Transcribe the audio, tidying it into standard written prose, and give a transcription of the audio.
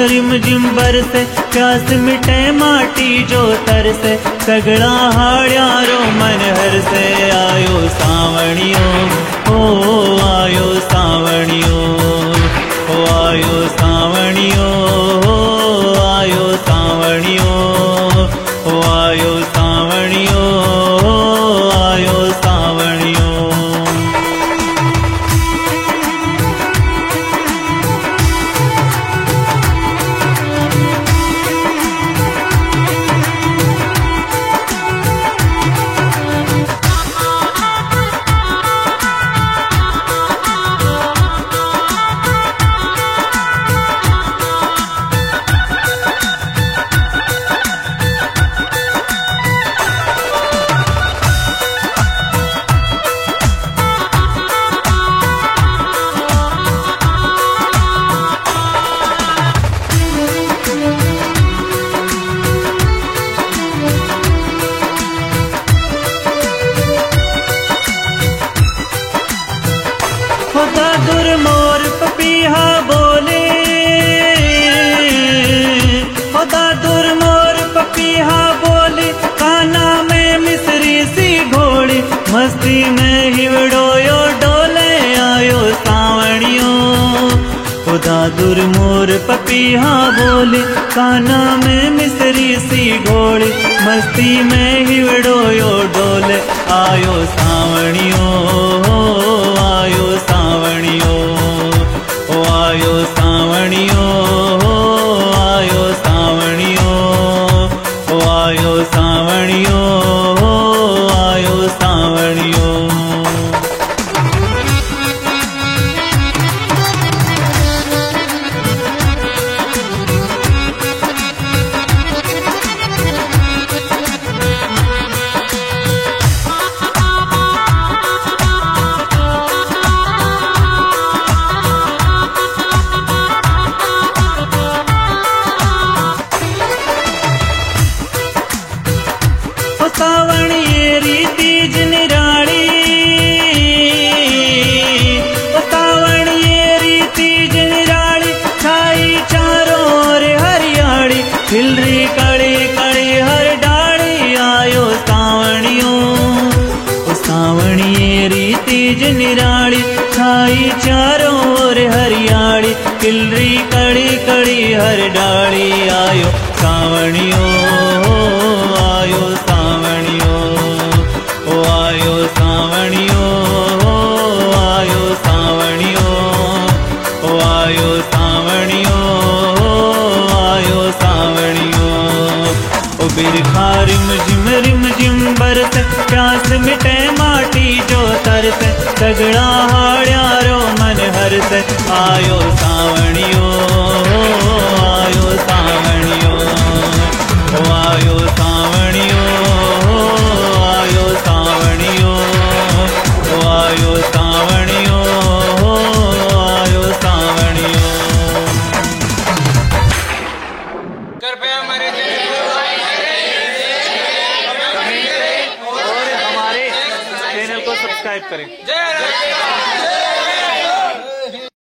Rim झिम बरसे, प्यास मिटे माटी जो तरसे, सगड़ा हाड़ियारो मन हर से। आयो सावणियो ओ आयो सावणियो, ओ आयो सावणियो, ओ आयो सावणियो, ओ आयो सावणियो, ओ आयो सावणियो। दादुर मोर पपीहा बोले, ओ दादुर मोर पपीहा बोले, काना में मिसरी सी घोड़ी, मस्ती में हिवड़ो यो डोले। आयो सावणियो ओ दादुर मोर पपीहा बोले, काना में मिसरी सी घोड़ी, मस्ती में हिवड़ो यो डोले। आयो सावणियो आयो सावणियो, ओ आयो सावणियो, ओ आयो सावणियो, ओ आयो सावणियो, ओ आयो सावणियो। सावणियेरी तीज निराड़ी, सावणियेरी तीज निराड़ी, छाई चारों ओर हरियाड़ी, खिलरी कड़ी कड़ी हर डाड़ी। आयो सावणियो ओ सावणियेरी तीज निराड़ी, छाई चारों ओर हरियाड़ी, खिलरी कड़ी कड़ी हर डाड़ी। आयो सावणियो आयो सावणियो, ओ आयो सावणियो, ओ आयो सावणियो, ओ आयो सावणियो, ओ आयो सावणियो। ओ बिरखा रिम झिम बरसे, प्यास मिटे माटी जो तरसे, सगड़ा हाड़ियारो मन हरसे। आयो सावणियो आयो सावणियो, ओ आयो सावणियो, ओ आयो सावणियो, ओ आयो सावणियो, ओ आयो सावणियो। कृपया हमारे और हमारे चैनल को सब्सक्राइब करें। जय